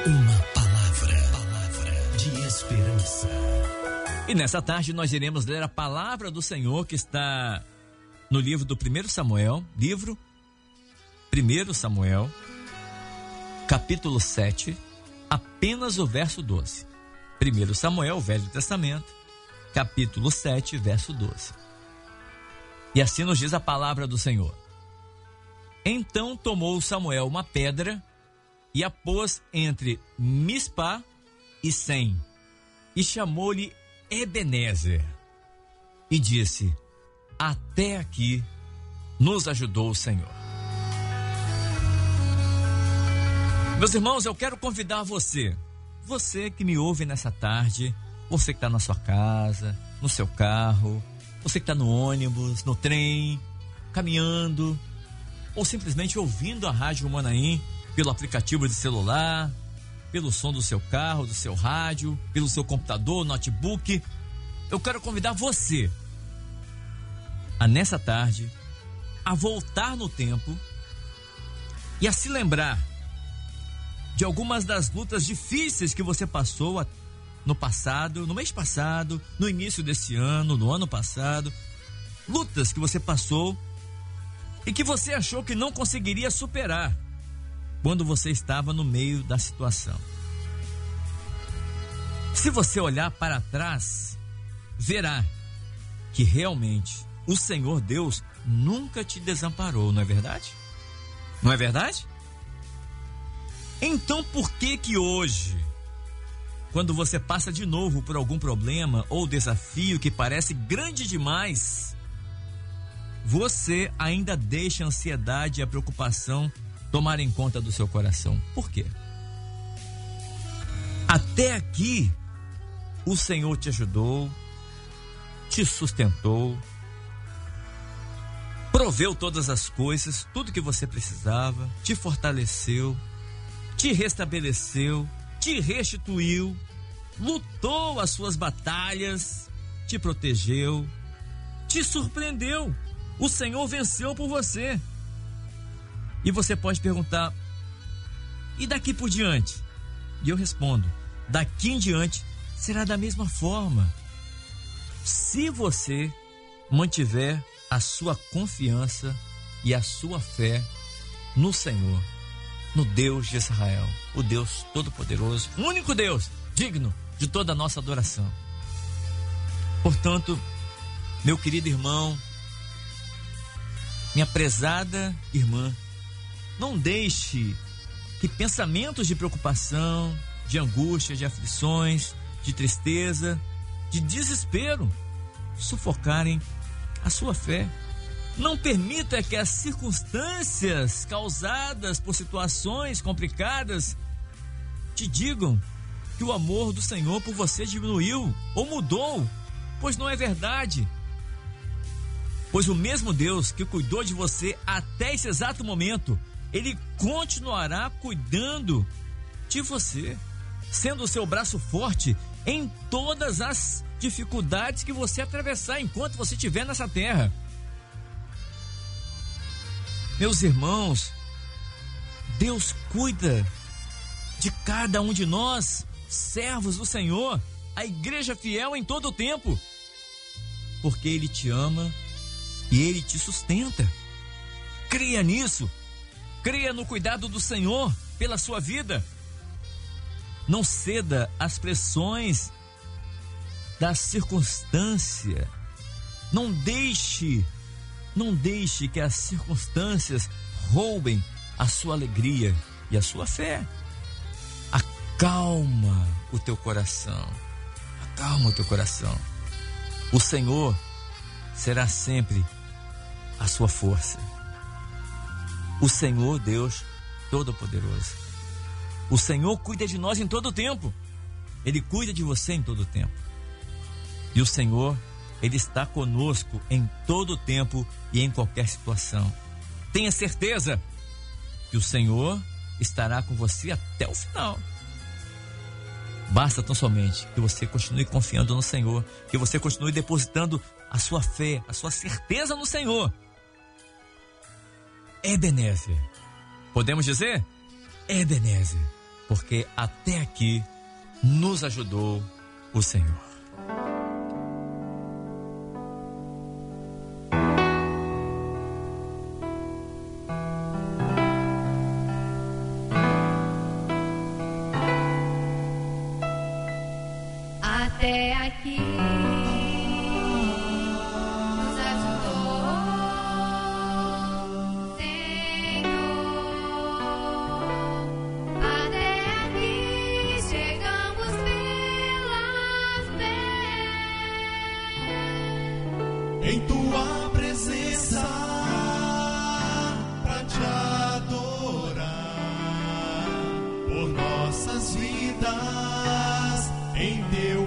Uma palavra de esperança. E nessa tarde nós iremos ler a palavra do Senhor que está no livro do 1 Samuel, capítulo 7, apenas o verso 12. 1 Samuel, Velho Testamento, capítulo 7, verso 12. E assim nos diz a palavra do Senhor. Então tomou Samuel uma pedra e a pôs entre Mispá e Sem, e chamou-lhe Ebenezer, e disse: até aqui nos ajudou o Senhor. Meus irmãos, eu quero convidar você que me ouve nessa tarde, você que está na sua casa, no seu carro, você que está no ônibus, no trem, caminhando, ou simplesmente ouvindo a Rádio Manaim pelo aplicativo de celular, pelo som do seu carro, do seu rádio, pelo seu computador, notebook. Eu quero convidar você a, nessa tarde, a voltar no tempo e a se lembrar de algumas das lutas difíceis que você passou no passado, no mês passado, no início desse ano, no ano passado. Lutas que você passou e que você achou que não conseguiria superar quando você estava no meio da situação. Se você olhar para trás, verá que realmente o Senhor Deus nunca te desamparou, não é verdade? Não é verdade? Então por que hoje, quando você passa de novo por algum problema ou desafio que parece grande demais, você ainda deixa a ansiedade e a preocupação tomarem conta do seu coração? Por quê? Até aqui o Senhor te ajudou, te sustentou, proveu todas as coisas, tudo que você precisava, te fortaleceu, te restabeleceu, te restituiu, lutou as suas batalhas, te protegeu, te surpreendeu. O Senhor venceu por você. E você pode perguntar: e daqui por diante? E eu respondo: daqui em diante será da mesma forma. Se você mantiver a sua confiança e a sua fé no Senhor, no Deus de Israel, o Deus Todo-Poderoso, o único Deus digno de toda a nossa adoração. Portanto, meu querido irmão, minha prezada irmã, não deixe que pensamentos de preocupação, de angústia, de aflições, de tristeza, de desespero sufocarem a sua fé. Não permita que as circunstâncias causadas por situações complicadas te digam que o amor do Senhor por você diminuiu ou mudou, pois não é verdade. Pois o mesmo Deus que cuidou de você até esse exato momento, Ele continuará cuidando de você, sendo o seu braço forte em todas as dificuldades que você atravessar enquanto você estiver nessa terra. Meus irmãos, Deus cuida de cada um de nós, servos do Senhor, a igreja fiel em todo o tempo, porque Ele te ama e Ele te sustenta. Creia nisso, creia no cuidado do Senhor pela sua vida. Não ceda às pressões da circunstância. Não deixe que as circunstâncias roubem a sua alegria e a sua fé. Acalma o teu coração. Acalma o teu coração. O Senhor será sempre a sua força. O Senhor, Deus Todo-Poderoso. O Senhor cuida de nós em todo o tempo. Ele cuida de você em todo o tempo. E o Senhor, Ele está conosco em todo o tempo e em qualquer situação. Tenha certeza que o Senhor estará com você até o final. Basta tão somente que você continue confiando no Senhor, que você continue depositando a sua fé, a sua certeza no Senhor. Ebenezer. Podemos dizer? Ebenezer. porque até aqui nos ajudou o Senhor. Até aqui nos ajudou, Senhor. Até aqui chegamos pela fé. Em tua presença pra te adorar por nossas vidas em teu